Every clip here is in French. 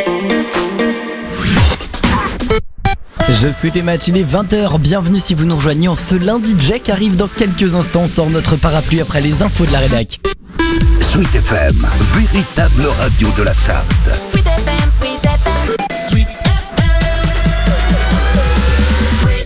Je souhaitais match, il est 20h, bienvenue si vous nous rejoignez en ce lundi. Jack arrive dans quelques instants, on sort notre parapluie après les infos de la rédac. Sweet FM, véritable radio de la Sarthe. Sweet FM, Sweet FM, Sweet FM, Sweet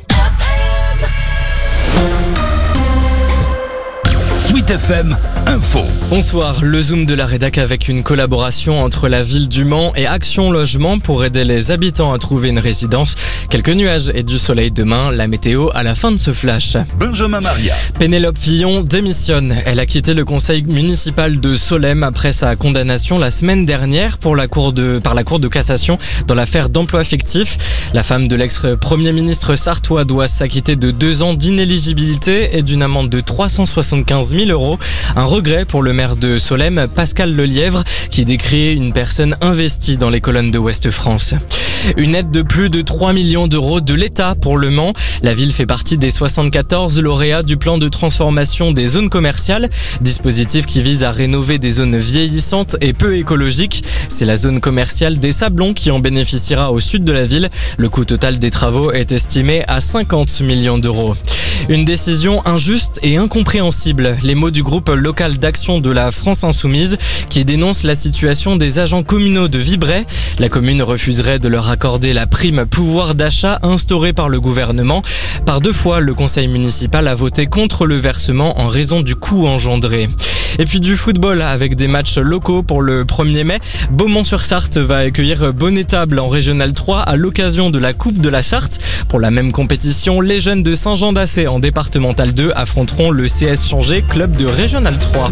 FM. Sweet FM Info. Bonsoir, le Zoom de la rédac avec une collaboration entre la ville du Mans et Action Logement pour aider les habitants à trouver une résidence. Quelques nuages et du soleil demain, la météo à la fin de ce flash. Benjamin Maria. Pénélope Fillon démissionne. Elle a quitté le conseil municipal de Solesmes après sa condamnation la semaine dernière par la cour de cassation dans l'affaire d'emploi fictif. La femme de l'ex-premier ministre sartois doit s'acquitter de 2 ans d'inéligibilité et d'une amende de 375 000 €. Un regret pour le maire de Solesmes, Pascal Lelièvre, qui décrit une personne investie dans les colonnes de Ouest France. Une aide de plus de 3 millions d'euros de l'État pour le Mans. La ville fait partie des 74 lauréats du plan de transformation des zones commerciales, dispositif qui vise à rénover des zones vieillissantes et peu écologiques. C'est la zone commerciale des Sablons qui en bénéficiera au sud de la ville. Le coût total des travaux est estimé à 50 millions d'euros. Une décision injuste et incompréhensible. Les mots du groupe local d'action de la France Insoumise qui dénonce la situation des agents communaux de Vibray. La commune refuserait de leur accorder la prime pouvoir d'achat instaurée par le gouvernement. Par 2 fois, le conseil municipal a voté contre le versement en raison du coût engendré. Et puis du football avec des matchs locaux pour le 1er mai. Beaumont-sur-Sarthe va accueillir Bonnet-Table en Régional 3 à l'occasion de la Coupe de la Sarthe. Pour la même compétition, les jeunes de Saint-Jean-d'Assé en Départemental 2 affronteront le CS Changé, club de Régional 3.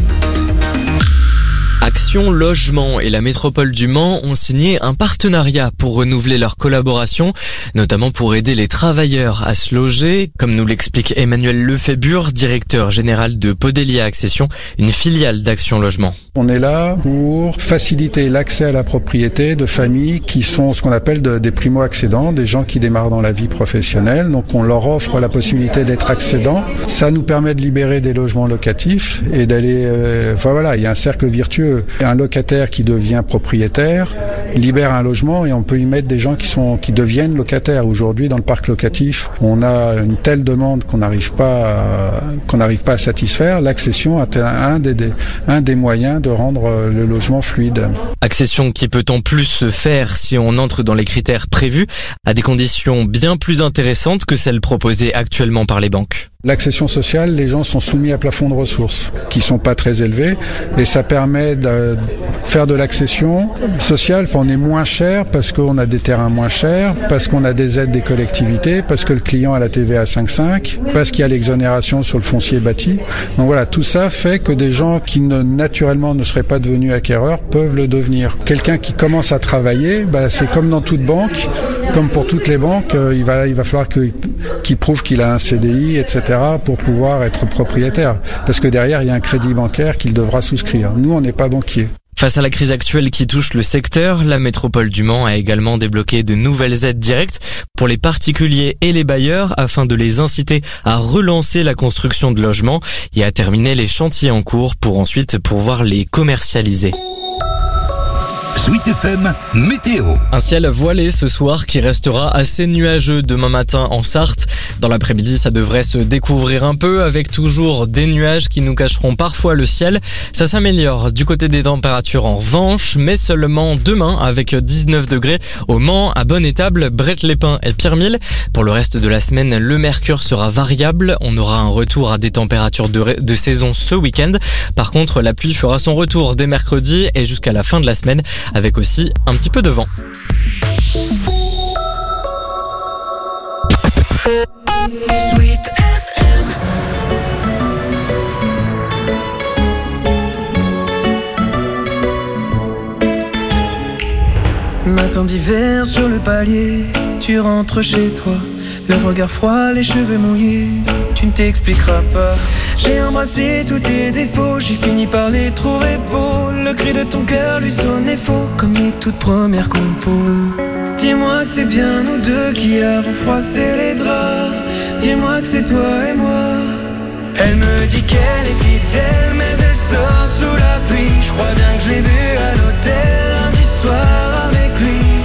Action Logement et la métropole du Mans ont signé un partenariat pour renouveler leur collaboration, notamment pour aider les travailleurs à se loger, comme nous l'explique Emmanuel Lefébure, directeur général de Podelia Accession, une filiale d'Action Logement. On est là pour faciliter l'accès à la propriété de familles qui sont ce qu'on appelle des primo-accédants, des gens qui démarrent dans la vie professionnelle. Donc on leur offre la possibilité d'être accédants. Ça nous permet de libérer des logements locatifs et d'aller... il y a un cercle virtueux. Un locataire qui devient propriétaire libère un logement et on peut y mettre des gens qui deviennent locataires. Aujourd'hui, dans le parc locatif, on a une telle demande qu'on n'arrive pas à satisfaire. L'accession est un des moyens de rendre le logement fluide. Accession qui peut en plus se faire si on entre dans les critères prévus, à des conditions bien plus intéressantes que celles proposées actuellement par les banques. L'accession sociale, les gens sont soumis à plafond de ressources qui sont pas très élevés et ça permet de faire de l'accession sociale. On est moins cher parce qu'on a des terrains moins chers, parce qu'on a des aides des collectivités, parce que le client a la TVA 5,5, parce qu'il y a l'exonération sur le foncier bâti. Donc voilà, tout ça fait que des gens qui naturellement ne seraient pas devenus acquéreurs peuvent le devenir. Quelqu'un qui commence à travailler, c'est comme dans toute banque, comme pour toutes les banques, il va falloir qu'il prouve qu'il a un CDI, etc. pour pouvoir être propriétaire. Parce que derrière, il y a un crédit bancaire qu'il devra souscrire. Nous, on n'est pas banquier. Face à la crise actuelle qui touche le secteur, la métropole du Mans a également débloqué de nouvelles aides directes pour les particuliers et les bailleurs afin de les inciter à relancer la construction de logements et à terminer les chantiers en cours pour ensuite pouvoir les commercialiser. Sweet FM Météo. Un ciel voilé ce soir qui restera assez nuageux demain matin en Sarthe. Dans l'après-midi, ça devrait se découvrir un peu avec toujours des nuages qui nous cacheront parfois le ciel. Ça s'améliore du côté des températures en revanche, mais seulement demain avec 19 degrés au Mans, à Bonnet-Table, Brett-les-Pins et Pierremille. Pour le reste de la semaine, le mercure sera variable. On aura un retour à des températures de saison ce week-end. Par contre, la pluie fera son retour dès mercredi et jusqu'à la fin de la semaine, avec aussi un petit peu de vent. Sweet FM. Matin d'hiver sur le palier, tu rentres chez toi, le regard froid, les cheveux mouillés, tu ne t'expliqueras pas. J'ai embrassé tous tes défauts, j'ai fini par les trouver beaux. Le cri de ton cœur lui sonnait faux, comme les toutes premières compos. Dis-moi que c'est bien nous deux qui avons froissé les draps. Dis-moi que c'est toi et moi. Elle me dit qu'elle est fidèle, mais elle sort sous la pluie. Je crois bien que je l'ai vue à l'hôtel lundi soir avec lui.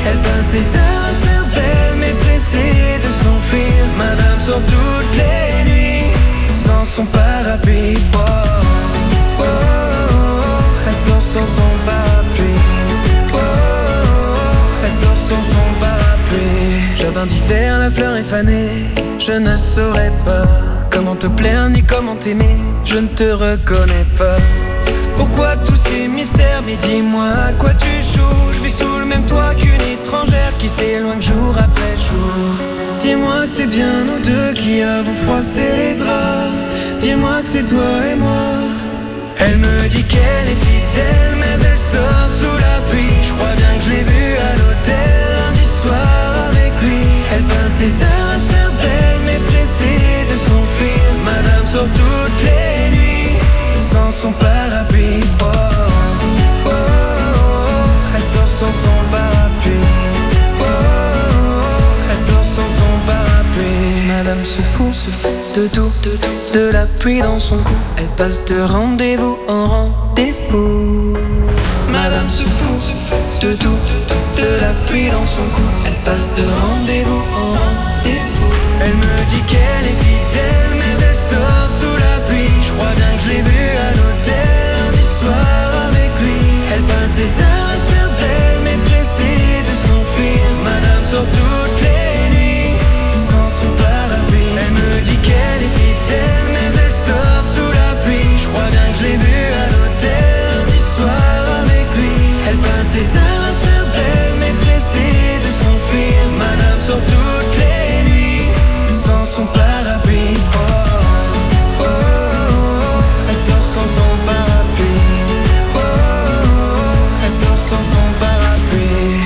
passe des heures à se faire belle, mais pressée de s'enfuir. Madame sort toutes les nuits sans son parapluie. Oh, oh, oh, oh, elle sort sans son parapluie. Oh, oh, oh, elle sort sans son parapluie. Jardin d'hiver, la fleur est fanée. Je ne saurais pas comment te plaire ni comment t'aimer. Je ne te reconnais pas. Pourquoi tous ces mystères? Mais dis-moi à quoi tu joues. Je vis sous le même toit qu'une étrangère qui s'éloigne jour après jour. Dis-moi que c'est bien nous deux qui avons froissé les draps. Dis-moi que c'est toi et moi. Elle me dit qu'elle est fidèle, mais elle sort sous la pluie. Je crois bien que je l'ai vue à l'hôtel lundi soir avec lui. Elle passe des heures à se faire belle, mais pressée de s'enfuir. Madame sort toutes les nuits sans son parapluie. Oh, oh, oh, oh, elle sort sans son parapluie. Oh, oh, oh, elle sort sans son parapluie. Madame se fout de tout, de la pluie dans son cou. Elle passe de rendez-vous en rendez-vous. Madame se fout de tout, de la pluie dans son cou. Elle passe de rendez-vous en rendez-vous. Elle me dit qu'elle est fidèle, mais elle sort sous la pluie. Je crois bien que je l'ai vue à l'hôtel lundi soir avec lui. Elle passe des heures à se faire belle, mais pressée de s'enfuir. Madame sort toutes les nuits sans son parapluie. Elle me dit qu'elle est fidèle, mais elle sort sous la pluie. Je crois bien que je l'ai vue à l'hôtel lundi soir avec lui. Elle passe des heures à se faire belle, mais pressée de s'enfuir. Madame sort toutes les nuits sans son parapluie. Oh, oh, oh, oh, elle sort sans son parapluie. Oh, oh, oh, elle sort sans son parapluie.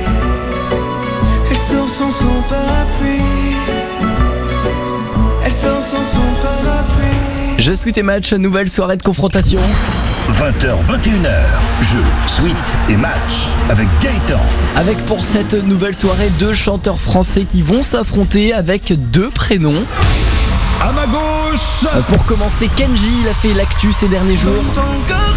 Elle sort sans son parapluie. Elle sort sans son parapluie. Je Sweet et Match, nouvelle soirée de confrontation. 20h, 21h, jeu, suite et match avec Gaëtan. Avec pour cette nouvelle soirée 2 chanteurs français qui vont s'affronter avec 2 prénoms. À ma gauche, Pour commencer, Kenji, il a fait l'actu ces derniers jours. Ton cœur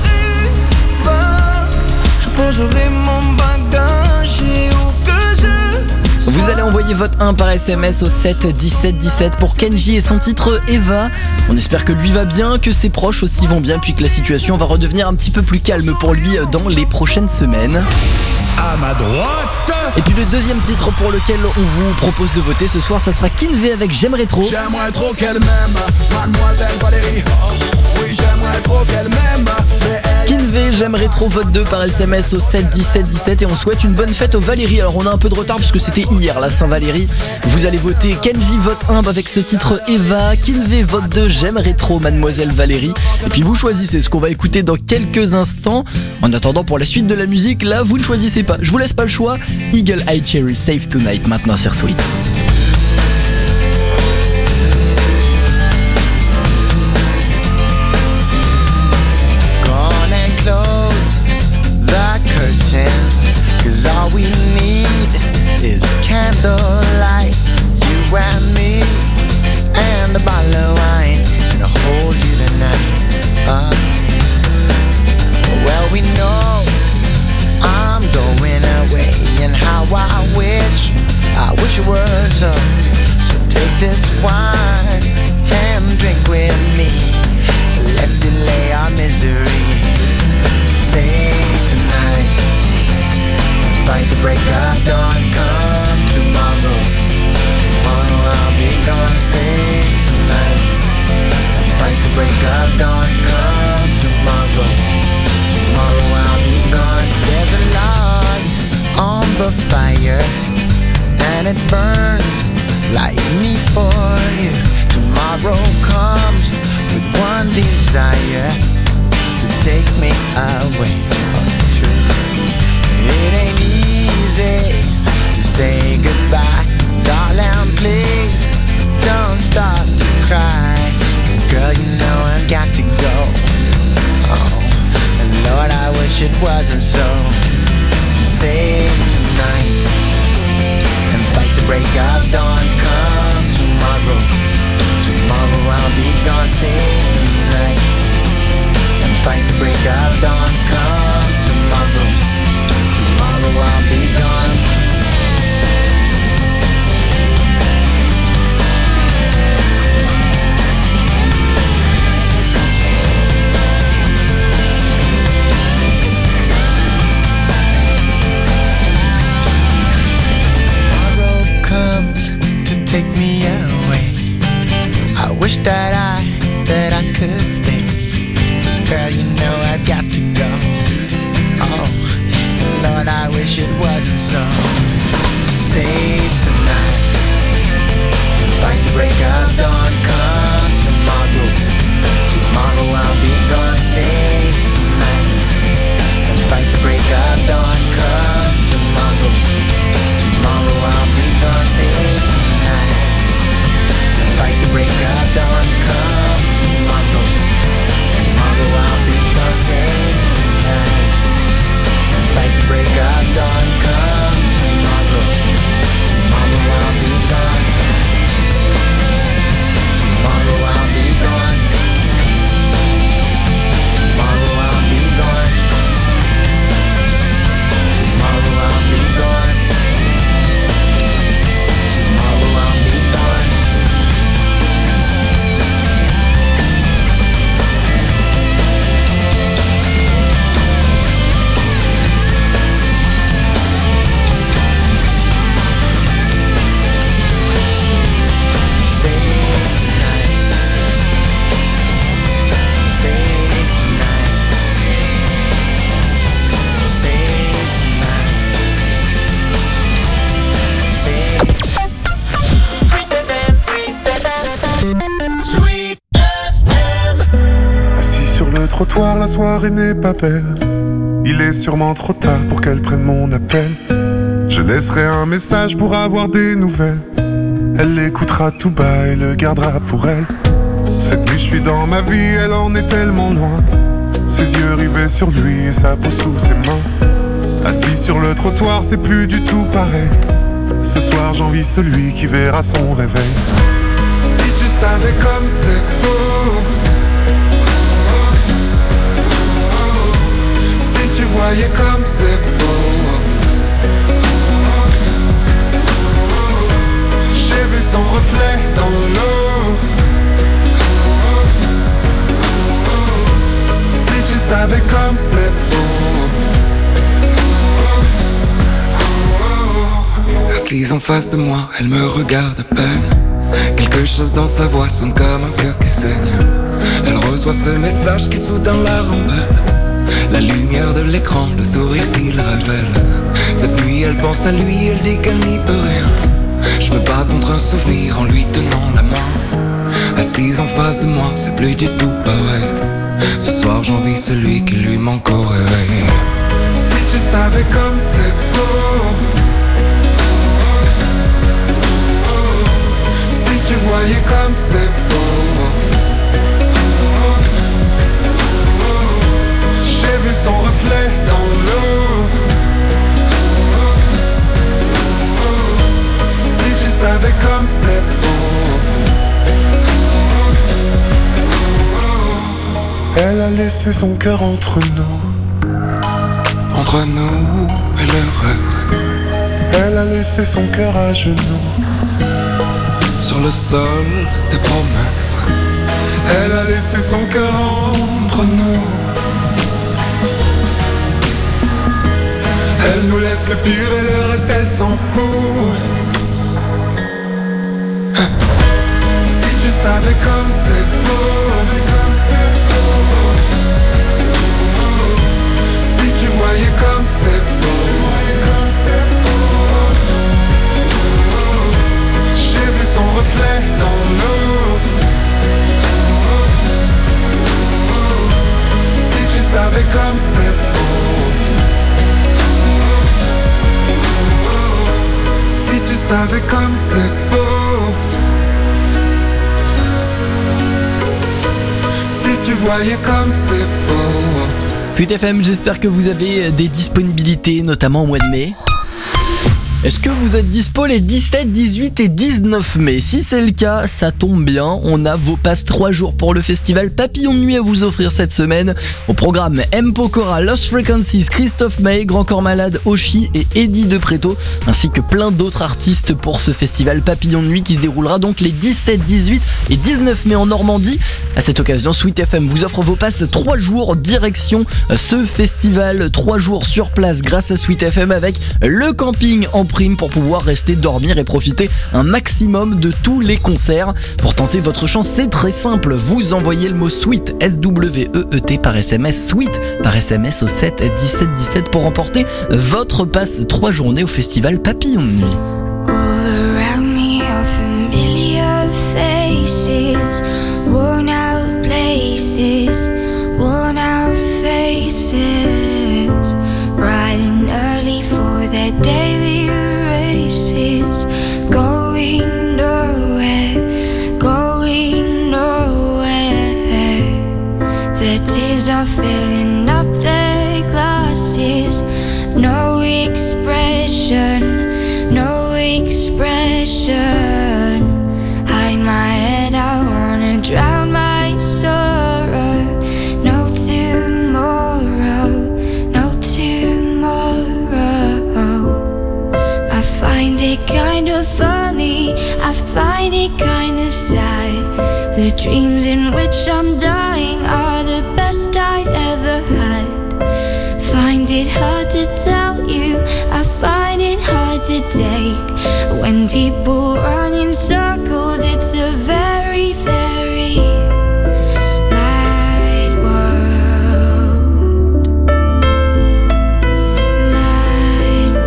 va, je poserai mon bagage et où que je sois. Vous allez envoyer votre 1 par SMS au 7 17 17 pour Kenji et son titre Eva. On espère que lui va bien, que ses proches aussi vont bien, puis que la situation va redevenir un petit peu plus calme pour lui dans les prochaines semaines. à ma droite. Et puis le deuxième titre pour lequel on vous propose de voter ce soir, ça sera Kinvé avec J'aimerais trop. J'aimerais trop qu'elle m'aime, mademoiselle Valérie. Oui, j'aimerais trop qu'elle m'aime, mais elle... Kinvé, J'aimerais trop, vote 2 par SMS au 7 17 17 et on souhaite une bonne fête aux Valérie. Alors on a un peu de retard puisque c'était hier la Saint-Valérie. Vous allez voter Kenji vote 1 avec ce titre Eva, Kinvé vote 2 J'aimerais trop mademoiselle Valérie. Et puis vous choisissez ce qu'on va écouter dans quelques instants. En attendant pour la suite de la musique, là vous ne choisissez pas, je vous laisse pas le choix. Eagle Eye Cherry Save Tonight maintenant sur Sweet. Cause all we need is candlelight, you and me, and a bottle of wine, and I'll hold you tonight. Well, we know I'm going away, and how I wish it were so. So take this wine and drink with me. Let's delay our misery. Say tonight, fight the break of dawn, come tomorrow. Tomorrow I'll be gone, sing tonight. Fight the break of dawn, come tomorrow. Tomorrow I'll be gone. There's a log on the fire, and it burns like me for you. Tomorrow comes with one desire, to take me away. Oh, it's true. It ain't easy to say goodbye. Darling, please don't start to cry. 'Cause girl, you know I've got to go. Oh, and Lord, I wish it wasn't so. Save tonight and fight the break of dawn. Come tomorrow. Tomorrow I'll be gone. Save tonight and fight the break of dawn. Come tomorrow. Tomorrow I'll be gone. that I could stay. Girl, you know I've got to go. Oh, Lord, I wish it wasn't so. Save tonight, fight the break of dawn. Come tomorrow, tomorrow I'll be gone. Save tonight, fight the break of dawn. Come tomorrow, tomorrow I'll be gone. Save tonight, fight the break of dawn. Come tomorrow, tomorrow I'll be gone. Save tonight, fight the break of dawn. Come tomorrow, tomorrow I'll be gone. Tomorrow I'll be gone. Tomorrow I'll be gone. Tomorrow I'll be gone. Tomorrow I'll be gone. Save tonight. Save tonight. Save tonight. Save. Sweet FM, Sweet FM. Sweet FM. Assis sur le trottoir, la soirée n'est pas belle. Il est sûrement trop tard pour qu'elle prenne mon appel. Je laisserai un message pour avoir des nouvelles. Elle l'écoutera tout bas et le gardera pour elle. Cette nuit je suis dans ma vie, elle en est tellement loin. Ses yeux rivés sur lui et sa peau sous ses mains. Assis sur le trottoir, c'est plus du tout pareil. Ce soir j'envie celui qui verra son réveil. Si tu savais comme c'est beau. Si tu voyais comme c'est beau. J'ai vu son reflet dans l'eau. Si tu savais comme c'est beau. Assise en face de moi, elle me regarde à peine. Quelque chose dans sa voix sonne comme un cœur qui saigne. Elle reçoit ce message qui soudain la rembelle. La lumière de l'écran, le sourire qu'il révèle. Cette nuit elle pense à lui, elle dit qu'elle n'y peut rien. Je me bats contre un souvenir en lui tenant la main. Assise en face de moi, c'est plus du tout pareil. Ce soir j'envie celui qui lui manque au réveil. Si tu savais comme c'est beau. Si tu voyais comme c'est beau. J'ai vu son reflet dans l'eau. Si tu savais comme c'est beau. Elle a laissé son cœur entre nous. Entre nous et le reste. Elle a laissé son cœur à genoux. Sur le sol des promesses. Elle a laissé son cœur entre nous. Elle nous laisse le pire et le reste elle s'en fout. Si tu savais comme c'est beau. Si tu voyais comme c'est beau. J'ai vu son reflet dans l'eau. Si tu savais comme c'est beau. Si tu savais comme c'est beau. Si tu voyais comme c'est beau. Sweet FM, j'espère que vous avez des disponibilités, notamment au mois de mai. Est-ce que vous êtes dispo les 17, 18 et 19 mai? Si c'est le cas, ça tombe bien, on a vos passes 3 jours pour le festival Papillon de Nuit à vous offrir cette semaine. Au programme M. Pokora, Lost Frequencies, Christophe Maé, Grand Corps Malade, Oshi et Eddie De Preto, ainsi que plein d'autres artistes pour ce festival Papillon de Nuit qui se déroulera donc les 17, 18 et 19 mai en Normandie. À cette occasion, Sweet FM vous offre vos passes 3 jours direction ce festival, 3 jours sur place grâce à Sweet FM avec le camping en prime pour pouvoir rester dormir et profiter un maximum de tous les concerts. Pour tenter votre chance, c'est très simple. Vous envoyez le mot SWEET, S-W-E-E-T par SMS, SWEET par SMS au 7 17 17 pour remporter votre passe 3 journées au festival Papillon de Nuit. All around me are familiar faces, worn out places, worn out faces, bright and early for their daily races, going nowhere, going nowhere. Their tears are filling up their glasses, no expression, no expression. Hide my head, I wanna drown my sorrow. No tomorrow, no tomorrow. I find it kind of funny, I find it kind of sad. The dreams in which I'm dying are the best I've ever had. Find it hard to tell you, I find it hard to take. When people run in circles, it's a very, very mad world. Mad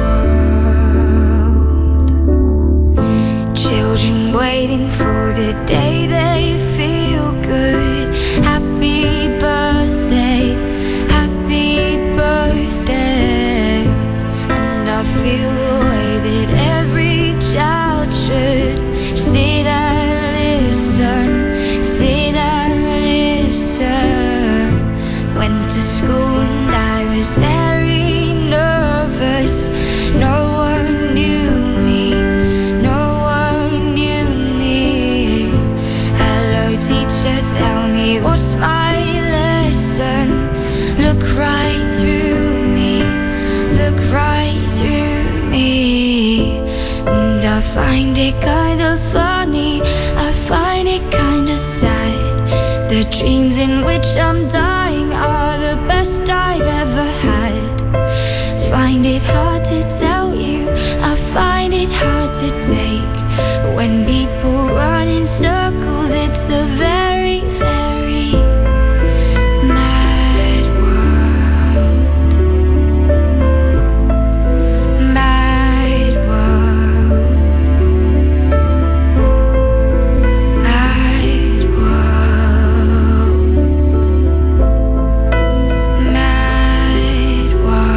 world. Children waiting for the day they feel good. Happy birthday, happy birthday. And I feel the way that every child should. Sit and listen, sit and listen. Went to school and I was very nervous. No one knew me, no one knew me. Hello teacher, tell me what's my lesson. Look right through me, look right through me. And I find it kind of funny, I find it kind of sad. The dreams in which I'm dying are the best I've ever had. Find it hard to tell you, I find it hard to take. When people run in circles, it's a very, very mad world. Mad world. Mad world. Mad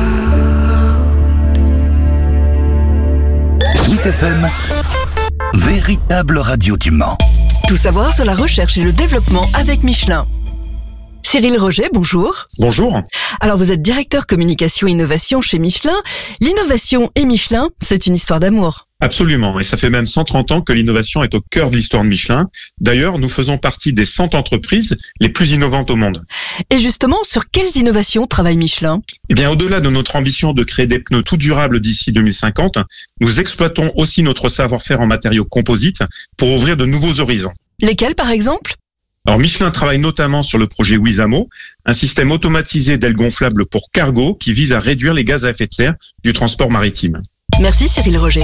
world. Sweet FM, véritable radio qui ment. Tout savoir sur la recherche et le développement avec Michelin. Cyril Roget, bonjour. Bonjour. Alors vous êtes directeur communication et innovation chez Michelin. L'innovation et Michelin, c'est une histoire d'amour. Absolument, et ça fait même 130 ans que l'innovation est au cœur de l'histoire de Michelin. D'ailleurs, nous faisons partie des 100 entreprises les plus innovantes au monde. Et justement, sur quelles innovations travaille Michelin ? Eh bien, au-delà de notre ambition de créer des pneus tout durables d'ici 2050, nous exploitons aussi notre savoir-faire en matériaux composites pour ouvrir de nouveaux horizons. Lesquels, par exemple ? Alors, Michelin travaille notamment sur le projet Wizamo, un système automatisé d'ailes gonflables pour cargo qui vise à réduire les gaz à effet de serre du transport maritime. Merci Cyril Roget.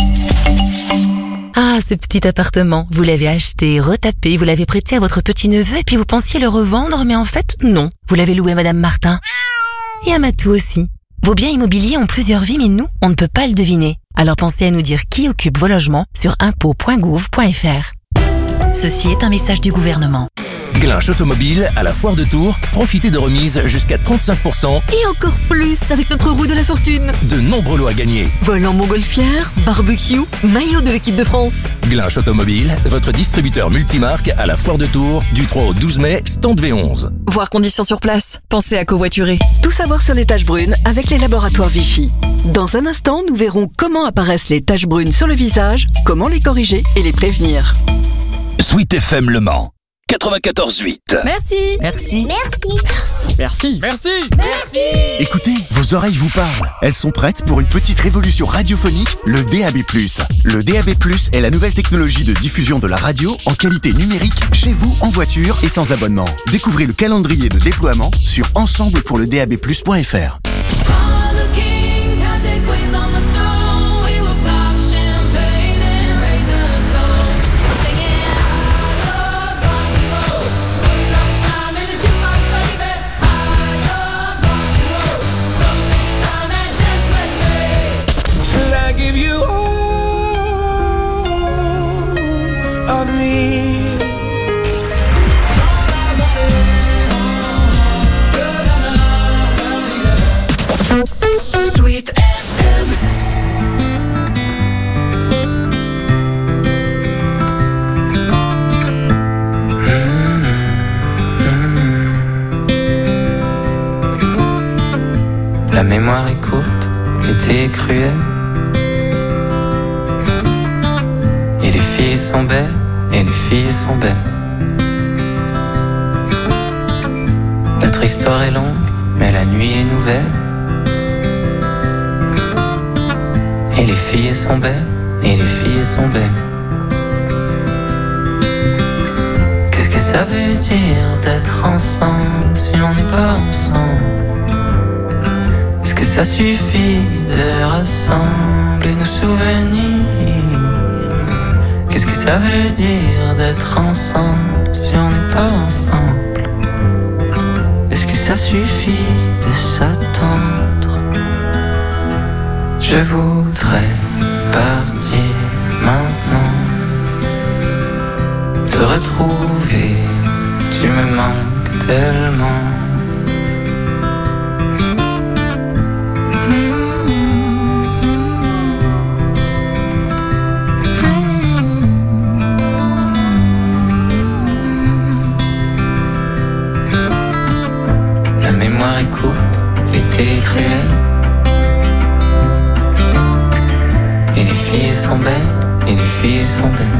Ah, ce petit appartement, vous l'avez acheté, retapé, vous l'avez prêté à votre petit-neveu et puis vous pensiez le revendre, mais en fait, non. Vous l'avez loué à Madame Martin. Et à Matou aussi. Vos biens immobiliers ont plusieurs vies, mais nous, on ne peut pas le deviner. Alors pensez à nous dire qui occupe vos logements sur impôts.gouv.fr. Ceci est un message du gouvernement. Glinch Automobile à la Foire de Tours, profitez de remises jusqu'à 35%. Et encore plus avec notre roue de la fortune. De nombreux lots à gagner. Volant montgolfière, barbecue, maillot de l'équipe de France. Glinch Automobile, votre distributeur multimarque à la Foire de Tours, du 3 au 12 mai, stand V11. Voir conditions sur place, pensez à covoiturer. Tout savoir sur les taches brunes avec les laboratoires Vichy. Dans un instant, nous verrons comment apparaissent les taches brunes sur le visage, comment les corriger et les prévenir. Sweet FM Le Mans 94.8. Merci. Merci. Merci. Merci. Merci. Merci. Écoutez, vos oreilles vous parlent. Elles sont prêtes pour une petite révolution radiophonique, le DAB+. Le DAB+, est la nouvelle technologie de diffusion de la radio en qualité numérique chez vous, en voiture et sans abonnement. Découvrez le calendrier de déploiement sur ensemblepourledab+.fr. La mémoire est courte, l'été est cruel. Et les filles sont belles, et les filles sont belles. Notre histoire est longue, mais la nuit est nouvelle. Et les filles sont belles, et les filles sont belles. Qu'est-ce que ça veut dire d'être ensemble si on n'est pas ensemble? Est-ce que ça suffit de rassembler nos souvenirs? Qu'est-ce que ça veut dire d'être ensemble si on n'est pas ensemble? Est-ce que ça suffit de s'attendre? Je voudrais partir maintenant, te retrouver, tu me manques tellement. La mémoire est courte, l'été est cruel. Et les filles sont belles, et les filles sont belles.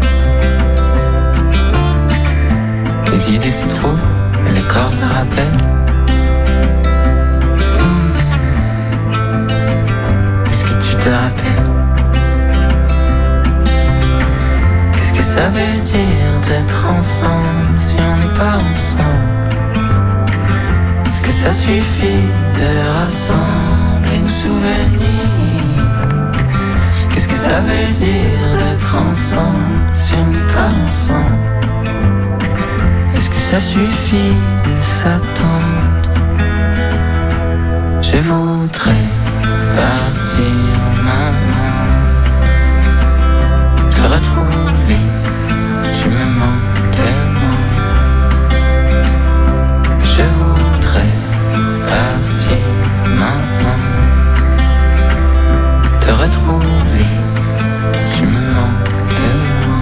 Les idées se trouvent, mais le corps se rappelle. Est-ce que tu te rappelles? Qu'est-ce que ça veut dire d'être ensemble si on n'est pas ensemble? Est-ce que ça suffit de rassembler nos souvenirs? Qu'est-ce que ça veut dire d'être ensemble si on n'est pas ensemble? Est-ce que ça suffit de s'attendre? Je voudrais partir maintenant, te retrouver, tu me manques tellement. Je voudrais partir maintenant, te retrouver, tu me manques tellement.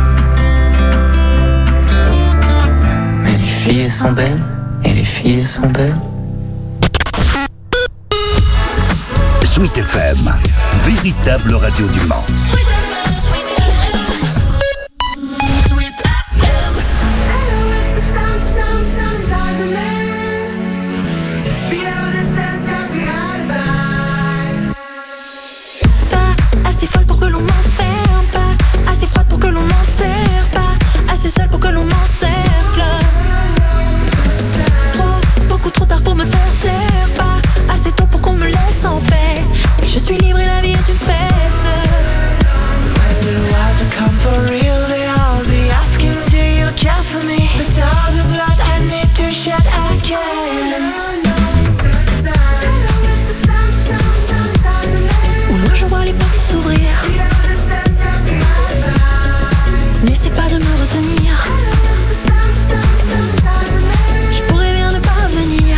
Mais les filles sont belles, et les filles sont belles. Sweet FM, véritable radio du Mans. Pas assez folle pour que l'on m'enferme, pas assez froide pour que l'on m'enterre, pas assez seule pour que l'on m'encercle. Beaucoup trop tard pour me faire taire, pas assez tôt pour qu'on me laisse en paix. Mais je suis libre et la vie est une fête. When the lies will come for real, they all be asking, do you care for me? But all the blood I need to shed, I can't. Au loin je vois les portes s'ouvrir. N'essaie pas de me retenir. Je pourrais bien ne pas venir.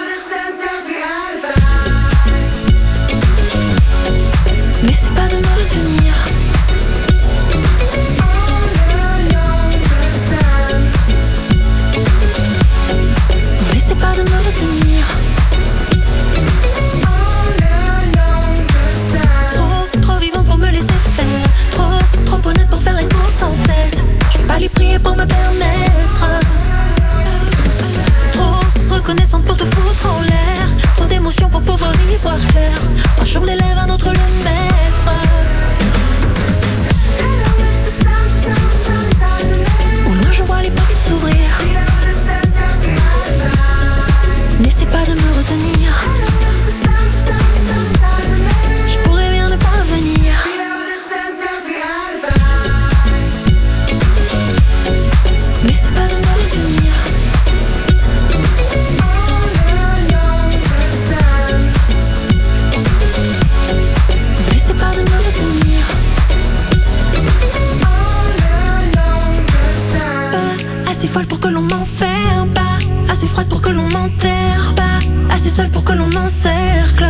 N'essaie pas de me retenir. N'essaie pas de me retenir. Trop vivant pour me laisser faire. Trop honnête pour faire les courses en tête. Je vais pas lui prier pour me permettre. Trop reconnaissante pour te foutre en l'air. Trop d'émotions pour pouvoir y voir clair. Un jour l'élève, un autre le maître. Au loin je vois les portes s'ouvrir. N'essaie pas de me retenir. Je pourrais bien ne pas venir. N'essaie pas de me retenir. N'essaie pas de me retenir. Pas assez folle pour que l'on m'enferme, pas assez froide pour que l'on m'enterre, pas assez seule pour que l'on m'encercle.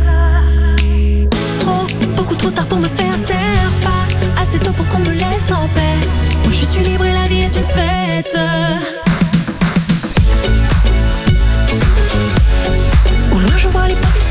Beaucoup trop tard pour me faire taire, pas assez tôt pour qu'on me laisse en paix. Moi je suis libre et la vie est une fête. Au loin je vois les portes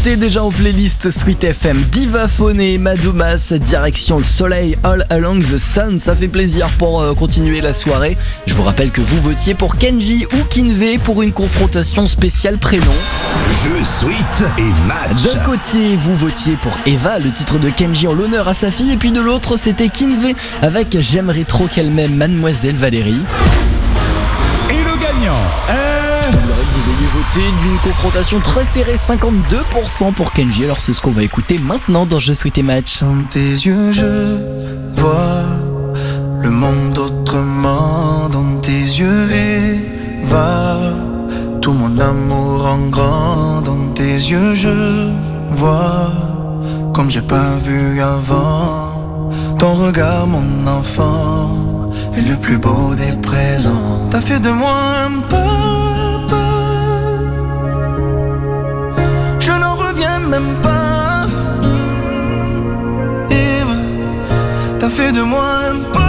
Votez déjà en playlist Sweet FM. Divaphone et Madomas, direction le soleil, All Along the Sun. Ça fait plaisir pour continuer la soirée. Je vous rappelle que vous votiez pour Kenji ou Kinvey pour une confrontation spéciale prénom. Jeu, Sweet et Match. D'un côté, vous votiez pour Eva, le titre de Kenji en l'honneur à sa fille. Et puis de l'autre, c'était Kinvey avec J'aimerais trop qu'elle m'aime Mademoiselle Valérie. Et le gagnant Il semblerait que vous ayez voté d'une confrontation très serrée, 52% pour Kenji. Alors c'est ce qu'on va écouter maintenant dans Jeu, Sweet et Match. Dans tes yeux je vois le monde autrement. Dans tes yeux Eva, tout mon amour en grand. Dans tes yeux je vois comme j'ai pas vu avant. Ton regard mon enfant est le plus beau des présents. T'as fait de moi un papa, je n'en reviens même pas. Eva, t'as fait de moi un papa.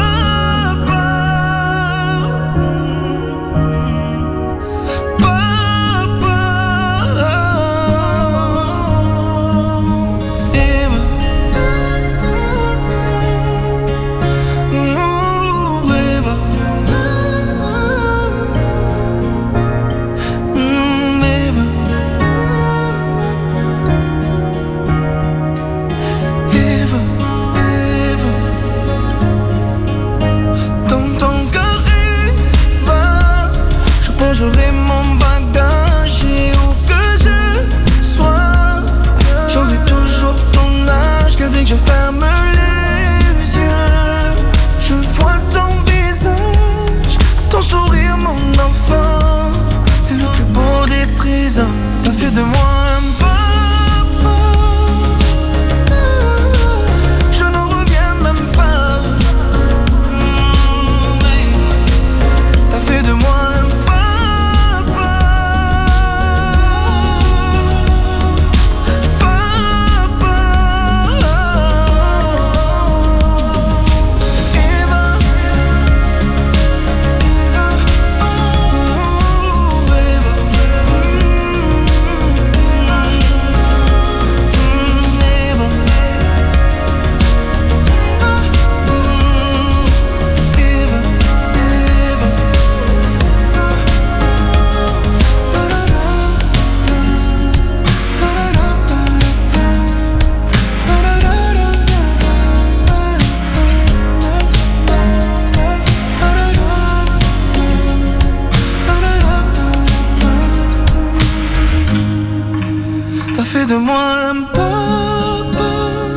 J'aurai mon bagage et où que je sois, j'aurai toujours ton âge. Car dès que je ferme les yeux, je vois ton visage, ton sourire mon enfant est le plus beau des présents. T'as fait de moi un papa, je n'en reviens même pas. T'as fait de moi un papa. De moi un papa,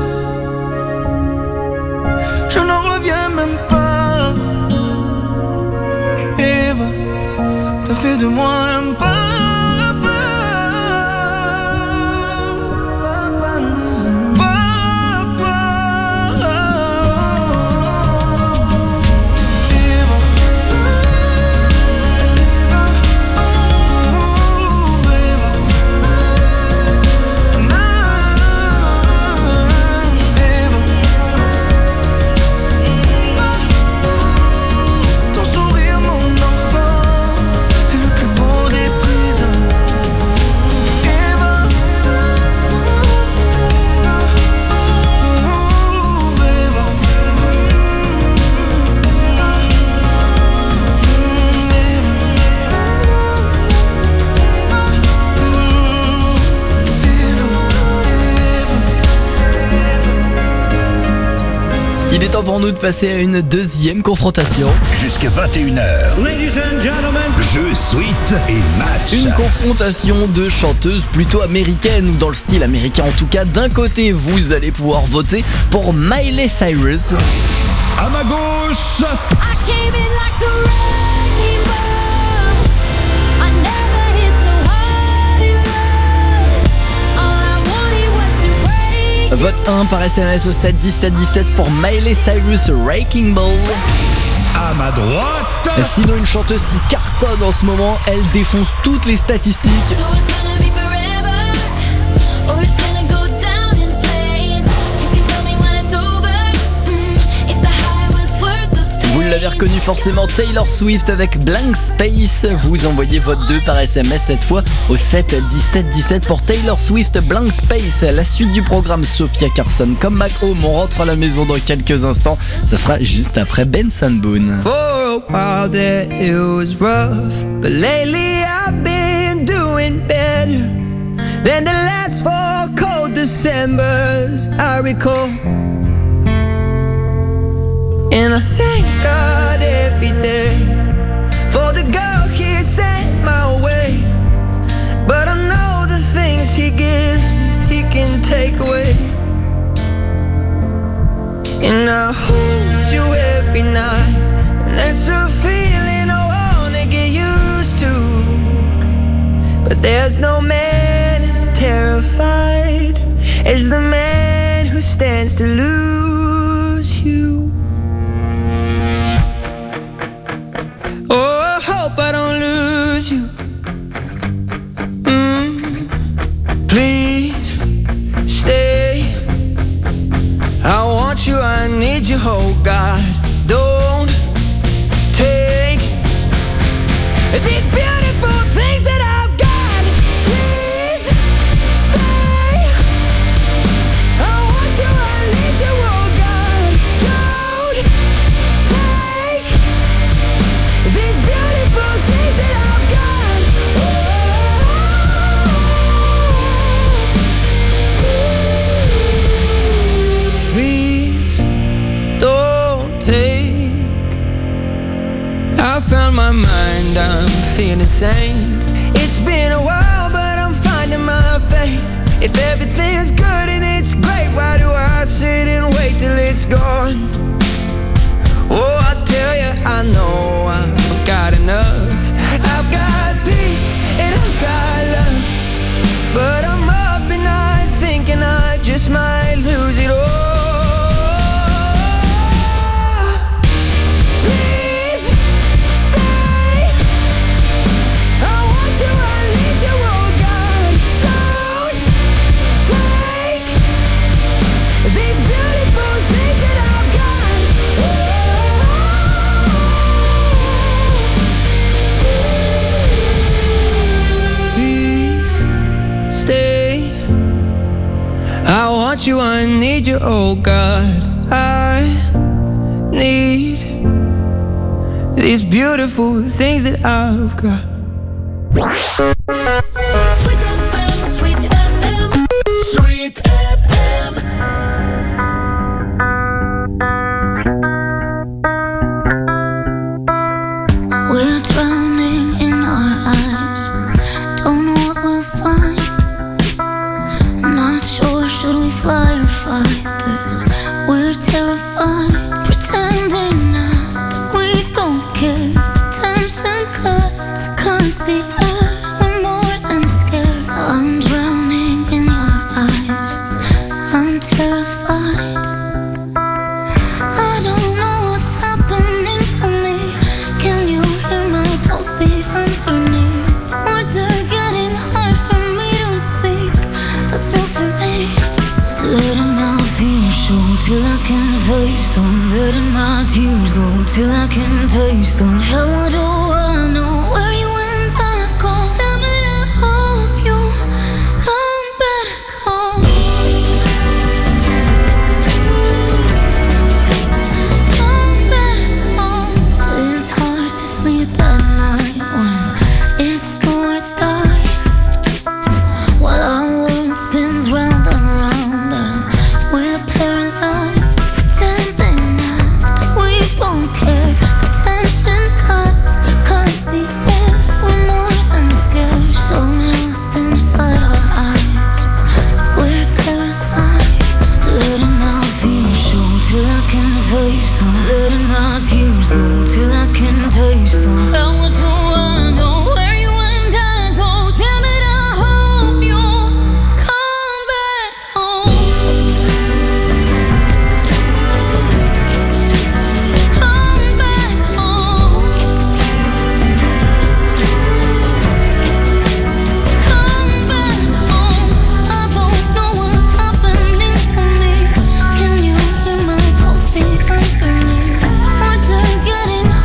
je n'en reviens même pas. Eva, t'as fait de moi un papa. Il est temps pour nous de passer à une deuxième confrontation. Jusqu'à 21h. Ladies and gentlemen. Jeu, Sweet et Match. Une confrontation de chanteuses plutôt américaines, ou dans le style américain en tout cas. D'un côté, vous allez pouvoir voter pour Miley Cyrus. À ma gauche. Vote 1 par SMS au 7 17 17 pour Miley Cyrus, Wrecking Ball. À ma droite. Sinon, une chanteuse qui cartonne en ce moment, elle défonce toutes les statistiques. Vous l'avez reconnu forcément Taylor Swift avec Blank Space. Vous envoyez votre 2 par SMS cette fois au 7 17 17 pour Taylor Swift Blank Space. La suite du programme, Sophia Carson comme Mac Home. On rentre à la maison dans quelques instants. Ça sera juste après Benson Boone. For a while there it was rough, but lately I've been doing better than the last 4 cold Decembers I recall. And I thank God every day for the girl He sent my way. But I know the things He gives me, He can take away. And I hold you every night, and that's a feeling I wanna get used to. But there's no man as terrified as the man who stands to lose you. Oh, I hope I don't lose you. Please stay. I want you, I need you, oh God. Don't take these beautiful things that I've got. Please stay. I want you, I need you, oh God. Don't take these beautiful things that I've got. Please don't take. I found my mind, I'm feeling sane. It's been a while, but I'm finding my faith. If everything's good and it's great, why do I sit and wait till it's gone? Oh, I tell you, I know I've got enough. I've got peace and I've got love, but I'm up at night thinking I just might lose it all. Please stay. I want you, I need you, oh God. Don't take these beautiful things that I've got. Please stay. I want you, I need you, oh God. I need these beautiful things that I've got. Sweet FM, Sweet FM, Sweet FM. We're drowning in our eyes, don't know what we'll find. Not sure, should we fly or fight this? We're terrified, pretending now that we don't care. Tension cuts the air, we're more than scared. I'm drowning in your eyes, I'm terrified. I don't know what's happening to me. Can you hear my pulse beat underneath? Words are getting hard for me to speak. That's new for me. Letting my fears show till I can face them. Letting my tears go till I can taste them. How do I know where you went back home? Damn it, I hope you come back home. Come back home. It's hard to sleep at night when it's do or die. While our world spins round and round and we're paralyzed, pretending now that we don't care. Tension cuts the air, we're more than scared. So lost inside our eyes, we're terrified. Letting my fears show till I can face them. Letting my tears go till I can taste them. How do I know where you and I go? Damn it, I hope you come back home. Come back home. Come back home. I don't know what's happening to me. Can you hear my pulse beat underneath? Words are getting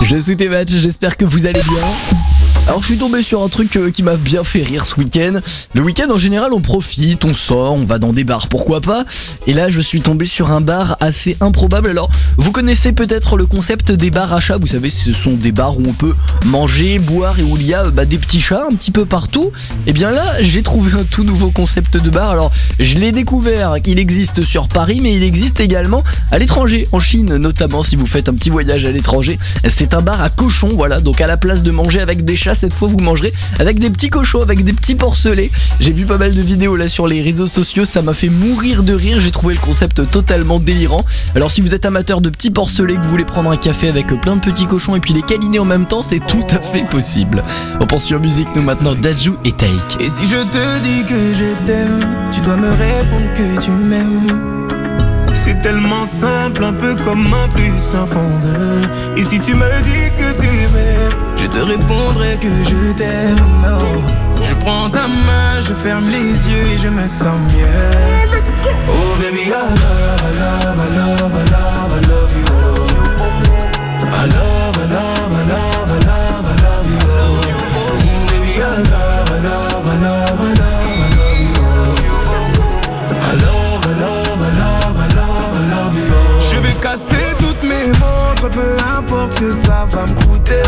Je suis Match, j'espère que vous allez bien. Alors je suis tombé sur un truc qui m'a bien fait rire ce week-end. Le week-end en général on profite, on sort, on va dans des bars, pourquoi pas. Et là je suis tombé sur un bar assez improbable. Alors vous connaissez peut-être le concept des bars à chats. Vous savez ce sont des bars où on peut manger, boire et où il y a des petits chats un petit peu partout. Et bien là j'ai trouvé un tout nouveau concept de bar. Alors je l'ai découvert, il existe sur Paris mais il existe également à l'étranger, en Chine notamment si vous faites un petit voyage à l'étranger. C'est un bar à cochons, voilà, donc à la place de manger avec des chats, cette fois vous mangerez avec des petits cochons, avec des petits porcelets. J'ai vu pas mal de vidéos là sur les réseaux sociaux, ça m'a fait mourir de rire, j'ai trouvé le concept totalement délirant. Alors si vous êtes amateur de petits porcelets, que vous voulez prendre un café avec plein de petits cochons et puis les câliner en même temps, c'est tout à fait possible. On pense sur musique, nous maintenant Dadju et Take. Et si je te dis que je t'aime, tu dois me répondre que tu m'aimes. C'est tellement simple, un peu comme un plus un fond de. Et si tu me dis que tu m'aimes, je te répondrai que je t'aime. Non, je prends ta main, je ferme les yeux et je me sens mieux. Oh baby, I love, I love, I love, I love, I love you. I love, I love, I love, I love, I love you. Baby, I love, I love, I love, I love, I love you. I love, I love, I love, I love you. Je vais casser toutes mes montres, peu importe ce que ça va me coûter.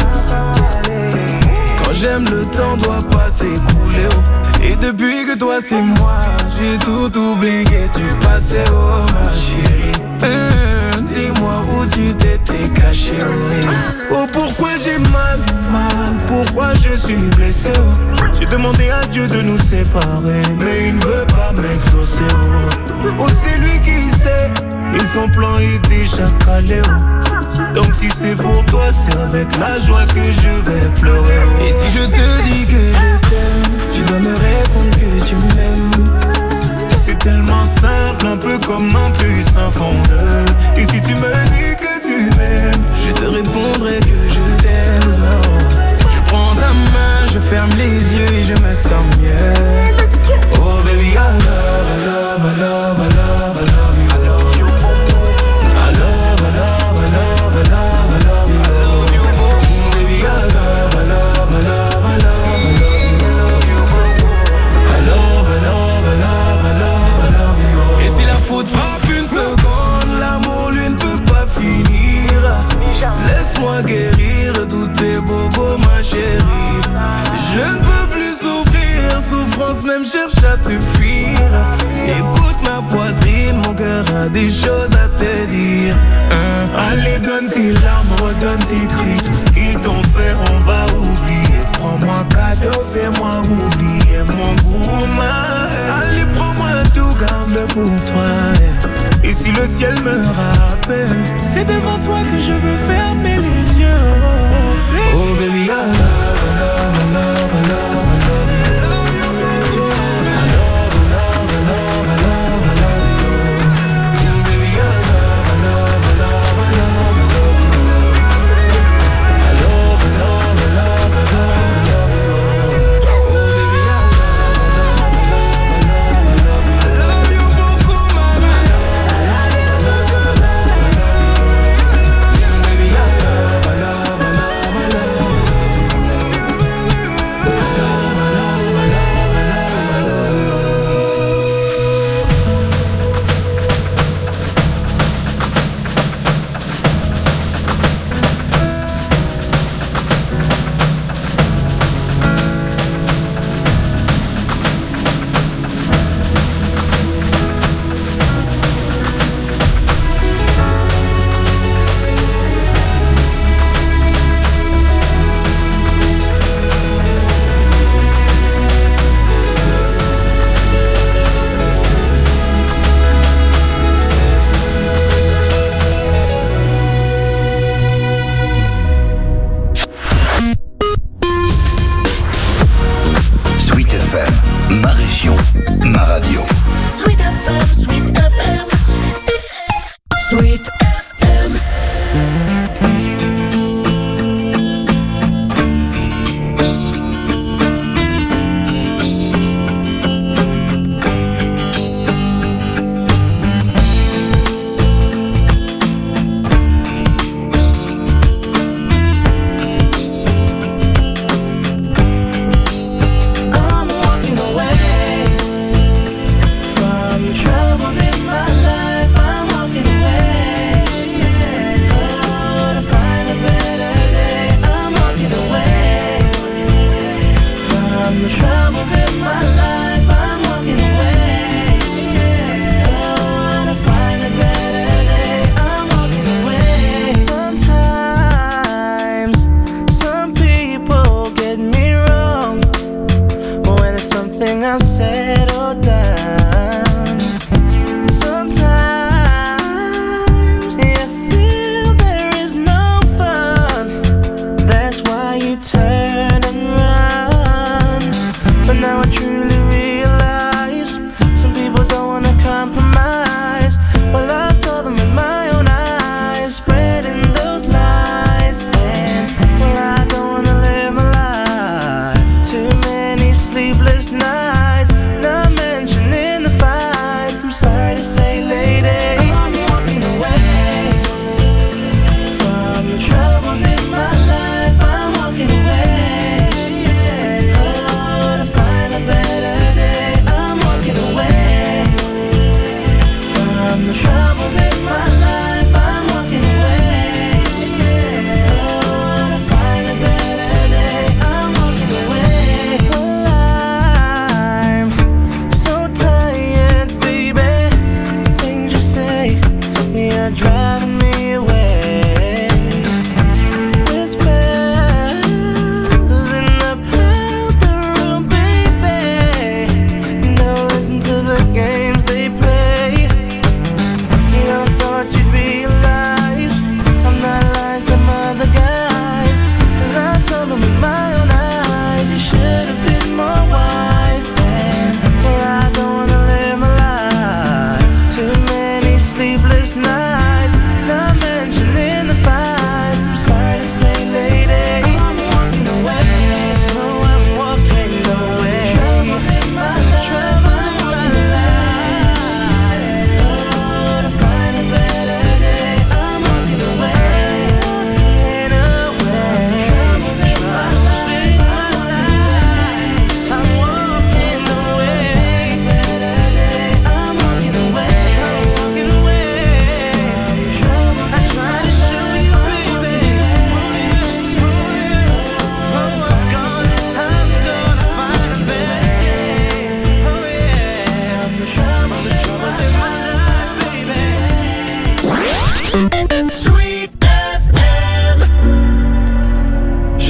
Quand j'aime, le temps doit pas s'écouler. Et depuis que toi c'est moi, j'ai tout oublié, tu passais, oh ma chérie. Dis-moi où tu t'étais caché, oh pourquoi j'ai mal, pourquoi je suis blessé. J'ai demandé à Dieu de nous séparer, mais il ne veut pas m'exaucer. Oh c'est lui qui sait, et son plan est déjà calé. Donc si c'est pour toi, c'est avec la joie que je vais pleurer. Et si je te dis que je t'aime, tu dois me répondre que tu m'aimes. C'est tellement simple, un peu comme un plus un fondeur. Et si tu me dis que tu m'aimes, je te répondrai que je t'aime. Je prends ta main, je ferme les yeux et je me sens mieux. Oh baby, I love, I love, I love, I love, I love you. I love, I love, I love, I love, I love you. Baby, I love, I love, I love, I love, I love you. I love, I love, I love, I love, I love you. Et si la faute frappe une seconde, l'amour lui ne peut pas finir. Laisse-moi guérir tous tes bobos, ma chérie. Je ne peux plus souffrir, souffrance même cherche à te fuir. Écoute ma poitrine, mon cœur a des choses à te dire. Allez, donne tes larmes, redonne tes cris. Tout ce qu'ils t'ont fait, on va oublier. Prends-moi cadeau, fais-moi oublier mon goût. Allez, prends-moi tout, garde-le pour toi. Et si le ciel me rappelle, c'est devant toi que je veux fermer les yeux. Oh baby, I love, I love, I love, I love, I love you.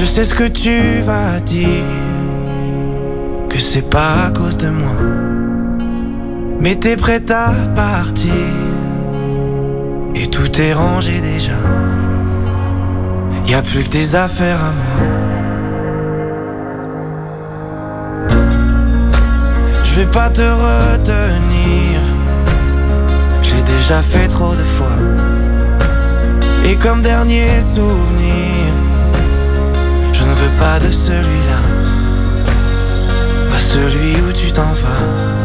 sais ce que tu vas dire, que c'est pas à cause de moi, mais t'es prête à partir, et tout est rangé déjà. Y'a plus que des affaires à moi. Je vais pas te retenir, j'ai déjà fait trop de fois. Et comme dernier souvenir, je ne veux pas de celui-là, pas celui où tu t'en vas.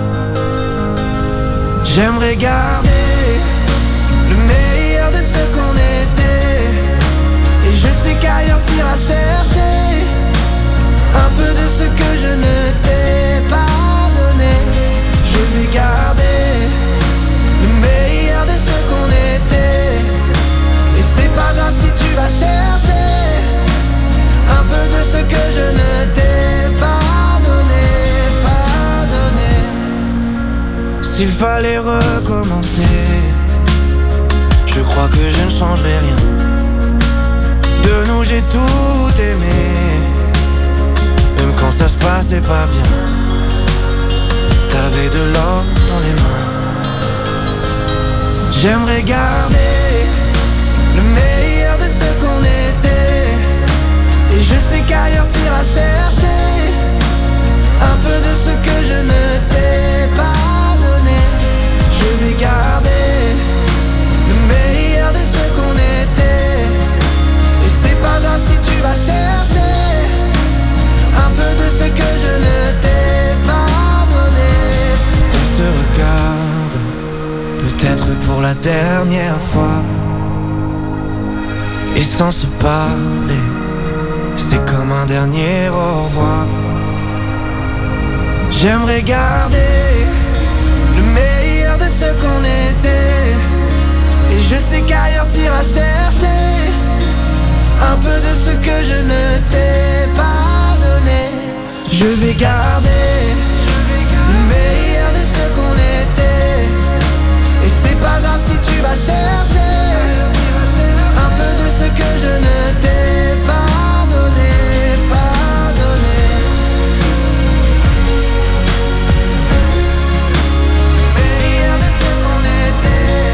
J'aimerais garder le meilleur de ce qu'on était, et je sais qu'ailleurs t'iras chercher un peu de ce que je ne t'ai pas donné. Je vais garder le meilleur de ce qu'on était, et c'est pas grave si tu vas chercher un peu de ce que je ne t'ai pas donné, pas donné. S'il fallait recommencer, je crois que je ne changerai rien. De nous j'ai tout aimé, même quand ça se passait pas bien. T'avais de l'or dans les mains. J'aimerais garder le meilleur de ce qu'on était, et je sais qu'ailleurs t'iras chercher un peu de ce que je ne t'ai pas donné. Je vais garder le meilleur de ce qu'on était, et c'est pas grave si tu vas chercher un peu de ce que je ne t'ai pas donné. On se regarde, peut-être pour la dernière fois, et sans se parler, c'est comme un dernier au revoir. J'aimerais garder le meilleur de ce qu'on était, et je sais qu'ailleurs t'iras chercher un peu de ce que je ne t'ai pas donné. Je vais garder le meilleur de ce qu'on était, et c'est pas grave si tu vas chercher un peu de ce que je ne t'ai pas donné, pas donné. Meilleur de ce qu'on était,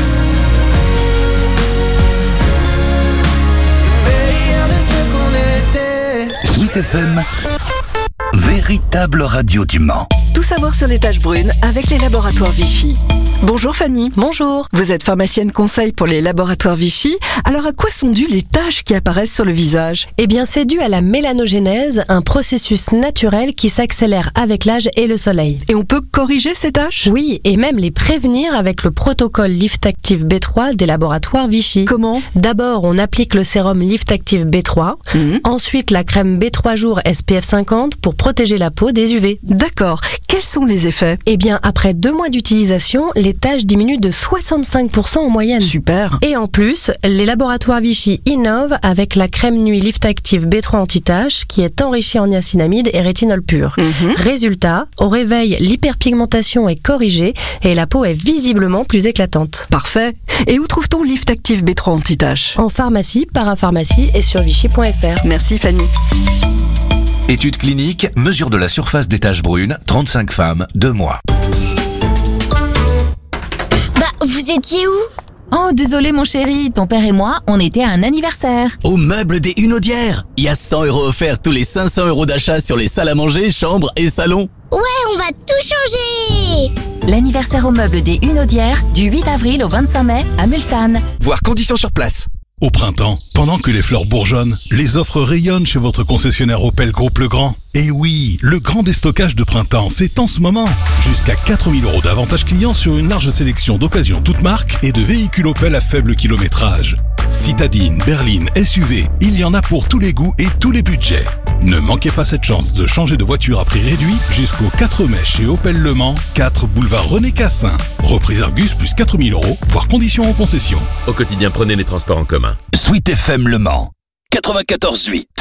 meilleur de ce qu'on était. Sweet FM, véritable radio du Mans. Tout savoir sur les taches brunes avec les laboratoires Vichy. Bonjour Fanny. Bonjour. Vous êtes pharmacienne conseil pour les laboratoires Vichy. Alors à quoi sont dues les taches qui apparaissent sur le visage ? Eh bien c'est dû à la mélanogénèse, un processus naturel qui s'accélère avec l'âge et le soleil. Et on peut corriger ces taches ? Oui, et même les prévenir avec le protocole Lift Active B3 des laboratoires Vichy. Comment ? D'abord on applique le sérum Lift Active B3, ensuite la crème B3 jours SPF 50 pour protéger la peau des UV. D'accord. Quels sont les effets ? Eh bien après 2 mois d'utilisation, les taches diminuent de 65% en moyenne. Super. Et en plus, les laboratoires Vichy innovent avec la crème nuit Lift Active B3 anti-taches qui est enrichie en niacinamide et rétinol pur. Résultat, au réveil, l'hyperpigmentation est corrigée et la peau est visiblement plus éclatante. Parfait. Et où trouve-t-on Lift Active B3 anti-taches ? En pharmacie, parapharmacie et sur vichy.fr. Merci Fanny. Étude clinique, mesure de la surface des taches brunes, 35 femmes, 2 mois. Vous étiez où ? Oh, désolé mon chéri, ton père et moi, on était à un anniversaire. Au meuble des Hunaudières, il y a 100 € offerts tous les 500 € d'achat sur les salles à manger, chambres et salons. Ouais, on va tout changer. L'anniversaire au meuble des Hunaudières, du 8 avril au 25 mai à Mulsanne. Voir conditions sur place. Au printemps, pendant que les fleurs bourgeonnent, les offres rayonnent chez votre concessionnaire Opel Groupe Legrand. Et oui, le grand déstockage de printemps, c'est en ce moment. Jusqu'à 4 000 € d'avantages clients sur une large sélection d'occasions toutes marques et de véhicules Opel à faible kilométrage. Citadine, berline, SUV, il y en a pour tous les goûts et tous les budgets. Ne manquez pas cette chance de changer de voiture à prix réduit jusqu'au 4 mai chez Opel Le Mans, 4 boulevard René Cassin. Reprise Argus plus 4 000 €, voire conditions en concession. Au quotidien, prenez les transports en commun. Sweet FM Le Mans, 94.8.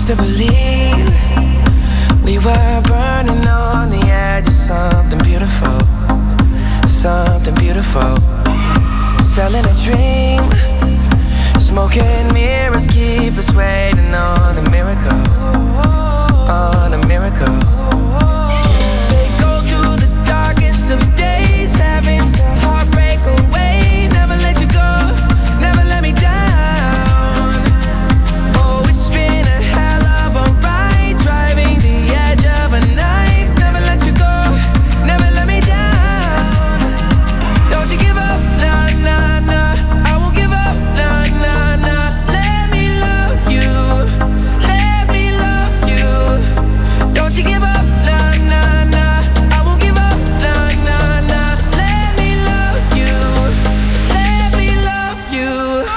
to believe we were burning on the edge of something beautiful, something beautiful. Selling a dream, smoking mirrors keep us waiting on a miracle, on a miracle. Say go through the darkest of days, having to heartbreak away. Never let you go, never let me down. Oh, it's been a hell of a ride, driving the edge of a knife. Never let you go, never let me down. Don't you give up, nah, nah, nah. I won't give up, nah, nah, nah. Let me love you, let me love you. Don't you give up, nah, nah, nah. I won't give up, nah, nah, nah. Let me love you, let me love you.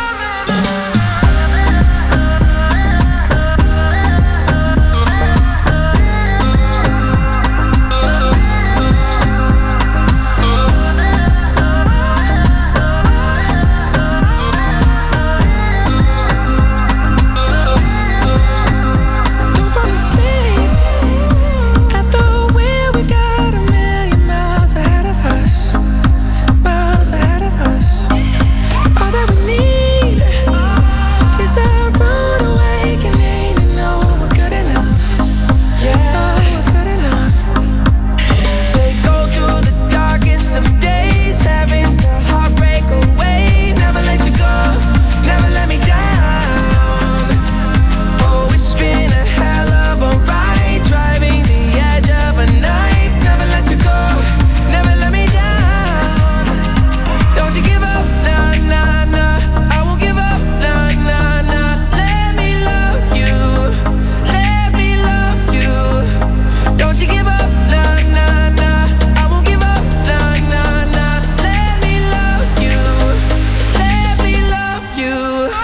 Don't fall asleep at the wheel. We've got a million miles ahead of us, miles ahead of us. All that we need is a rude awakening to know we're good enough. Yeah, we're good enough. Say go through the darkest of days, having to heartbreak away. Never let you go, never let me down. Oh, it's been a hell of a ride, driving the edge of a knife. Never let you go, never let me down. Don't you give up, nah, nah, nah. I won't give up, nah, nah, nah. Let me love you, let me love you. Don't you give up, nah, nah, nah. I won't give up, nah, nah, nah. Let me love you, let me love you.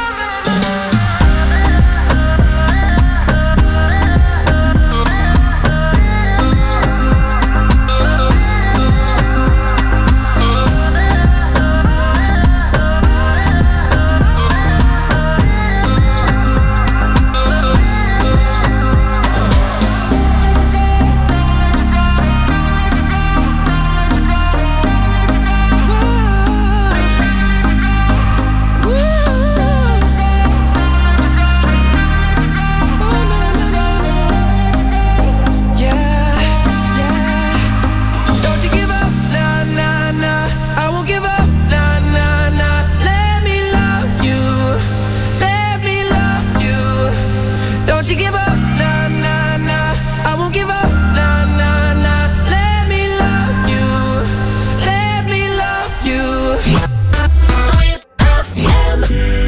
Don't you give up, nah, nah, nah. I won't give up, nah, nah, nah. Let me love you, let me love you. Don't you give up, nah, nah, nah. I won't give up, nah, nah, nah. Let me love you, let me love you. Sweet FM.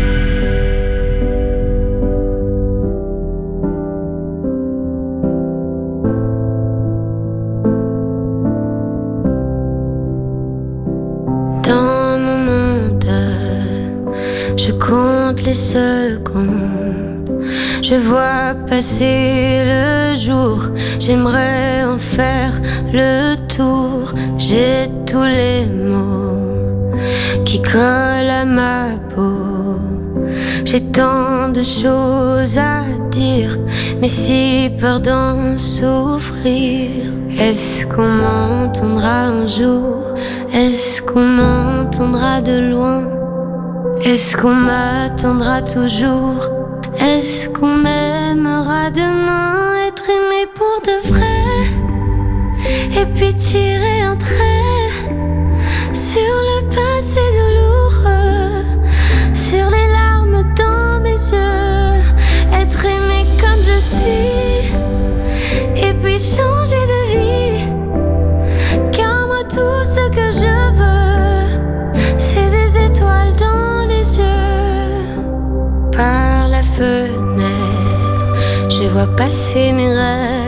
Dans mon monde, je compte les secondes. Je vois passer le jour. J'aimerais en faire le tour. J'ai tous les mots qui collent à ma peau. J'ai tant de choses à dire, mais si peur d'en souffrir. Est-ce qu'on m'entendra un jour? Est-ce qu'on m'entendra de loin? Est-ce qu'on m'attendra toujours? Est-ce qu'on m'aimera demain? Être aimé pour de vrai, et puis tirer un trait sur le passé douloureux, sur les larmes dans mes yeux. Être aimé comme je suis, et puis changer de vie. Car moi tout ce que je veux, c'est des étoiles dans les yeux. Par la fenêtre, je vois passer mes rêves.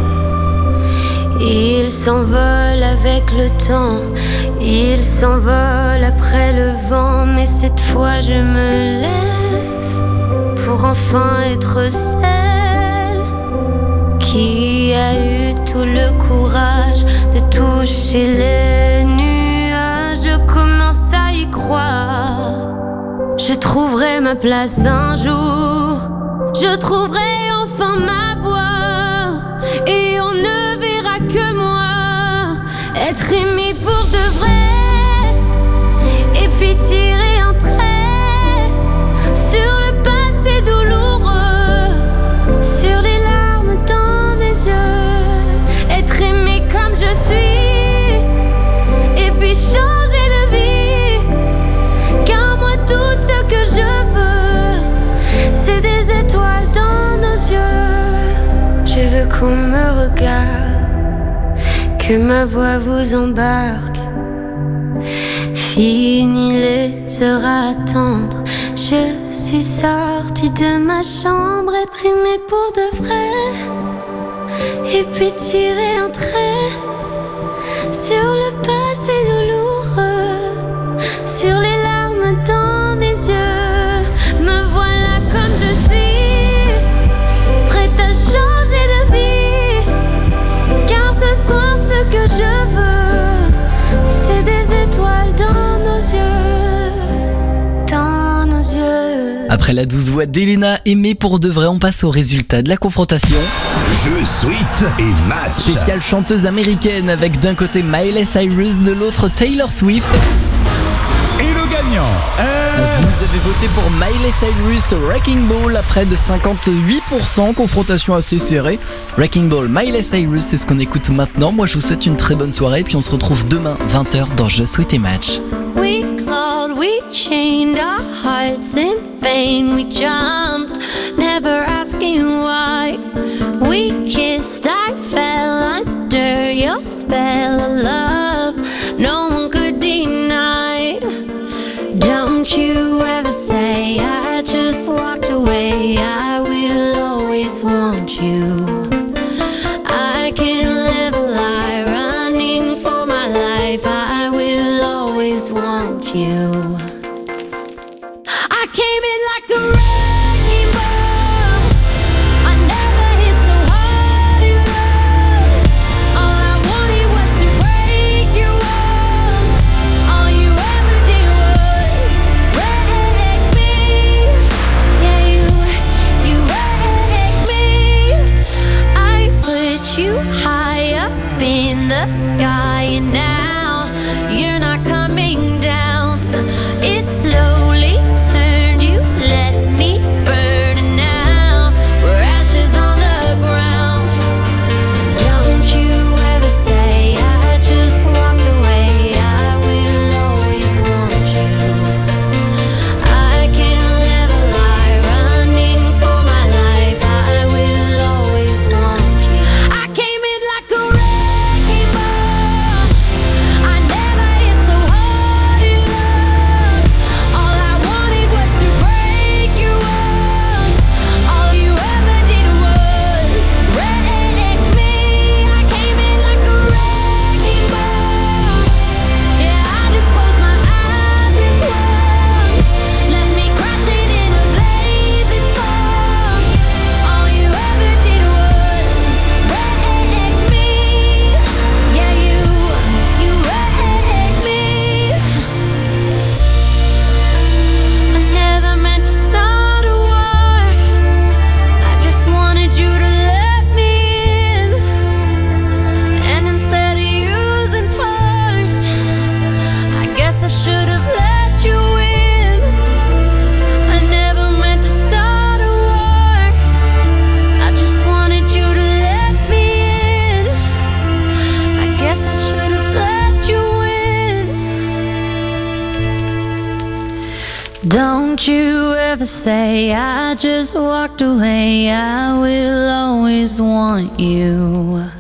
Ils s'envolent avec le temps, ils s'envolent après le vent. Mais cette fois je me lève pour enfin être celle qui a eu tout le courage de toucher les nuages. Je commence à y croire. Je trouverai ma place un jour. Je trouverai enfin Je veux qu'on me regarde, que ma voix vous embarque. Fini les heures à attendre. Je suis sortie de ma chambre, être aimée pour de vrai. Et puis tirer un trait sur le passé douloureux, sur les larmes dans mes yeux. Me voilà comme je suis, prête à changer de vie. Car ce soir ce que je veux, c'est des étoiles dans nos yeux, dans nos yeux. Après la douce voix d'Elena, aimée pour de vrai, on passe au résultat de la confrontation. Jeu, suite et match. Spéciale chanteuse américaine avec d'un côté Miley Cyrus, de l'autre Taylor Swift. Et le gagnant Vous avez voté pour Miley Cyrus, Wrecking Ball à près de 58%, confrontation assez serrée. Wrecking Ball, Miley Cyrus, c'est ce qu'on écoute maintenant. Moi je vous souhaite une très bonne soirée, puis on se retrouve demain 20h dans Jeu, Suite et Match. We clawed, we chained our hearts in vain. We jumped, never asking why. We kissed, I fell under your spell of love. No one could deny. Don't you ever say I just walked away. I will always want you. I can't live a lie, running for my life. I will always want you. I came in like a wrecking ball. I never hit so hard in love. All I wanted was to break your walls. All you ever did was wreck me. Yeah, you wrecked me. I put you high up in the sky, and now you're not coming down. It slowly turned, you let me burn, and now we're ashes on the ground. Don't you ever say I just walked away. I will always want you. I can't live a lie, running for my life. I will always want you. I came in like a wrecking ball. I never hit so hard in love. All I wanted was to break your walls. All you ever did was wreck me. I came in like a wrecking ball. Yeah, I just closed my eyes and swung. Left me crashing in a blazing fall. All you ever did was wreck me. Yeah, you wrecked me. I never meant to start a war. I just wanted you to let me in. And instead of using force, I guess I should have let you in. I never meant to start a war. I just wanted you to let me in. I guess I should have let you in. Don't you ever say I just walked away. I will always want you.